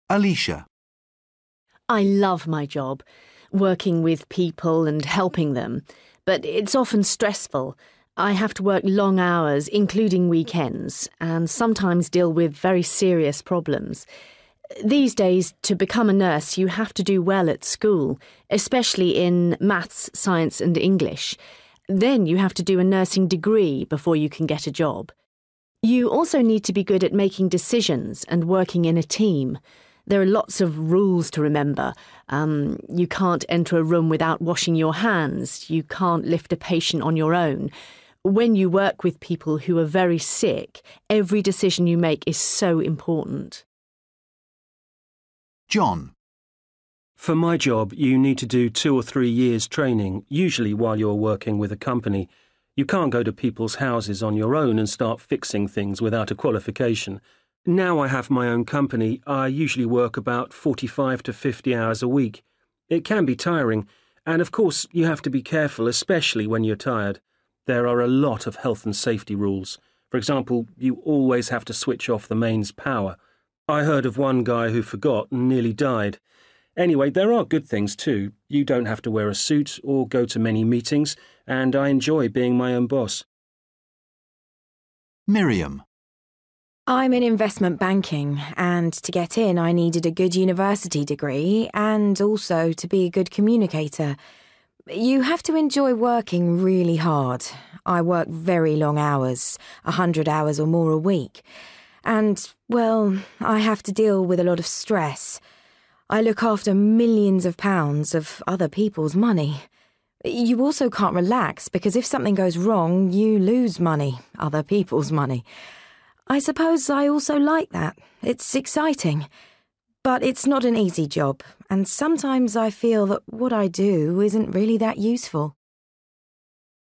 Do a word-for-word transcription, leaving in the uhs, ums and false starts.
Alicia. I love my job, working with people and helping them, but it's often stressful. I have to work long hours, including weekends, and sometimes deal with very serious problems. These days, to become a nurse, you have to do well at school, especially in maths, science and English. Then you have to do a nursing degree before you can get a job. You also need to be good at making decisions and working in a team. There are lots of rules to remember. Um, you can't enter a room without washing your hands. You can't lift a patient on your own. When you work with people who are very sick, every decision you make is so important. John. For my job, you need to do two or three years training, usually while you're working with a company. You can't go to people's houses on your own and start fixing things without a qualification. Now I have my own company, I usually work about forty-five to fifty hours a week. It can be tiring, and of course you have to be careful, especially when you're tired. There are a lot of health and safety rules. For example, you always have to switch off the mains power. I heard of one guy who forgot and nearly died. Anyway, there are good things too. You don't have to wear a suit or go to many meetings, and I enjoy being my own boss. Miriam. I'm in investment banking, and to get in I needed a good university degree and also to be a good communicator. You have to enjoy working really hard. I work very long hours, a hundred hours or more a week. And, well, I have to deal with a lot of stress. I look after millions of pounds of other people's money. You also can't relax because if something goes wrong, you lose money, other people's money. I suppose I also like that. It's exciting. But it's not an easy job, and sometimes I feel that what I do isn't really that useful.